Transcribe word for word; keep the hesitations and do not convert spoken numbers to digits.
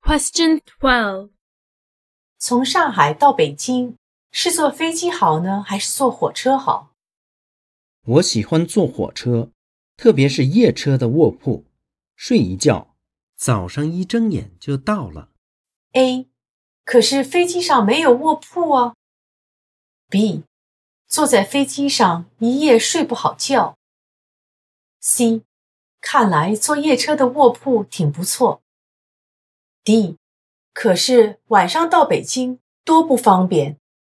Question twelve. 从上海到北京，是坐飞机好呢，还是坐火车好？ 我喜欢坐火车，特别是夜车的卧铺，睡一觉，早上一睁眼就到了。 A. 可是飞机上没有卧铺啊。B. 坐在飞机上一夜睡不好觉。C. 看来坐夜车的卧铺挺不错。D. 可是晚上到北京多不方便。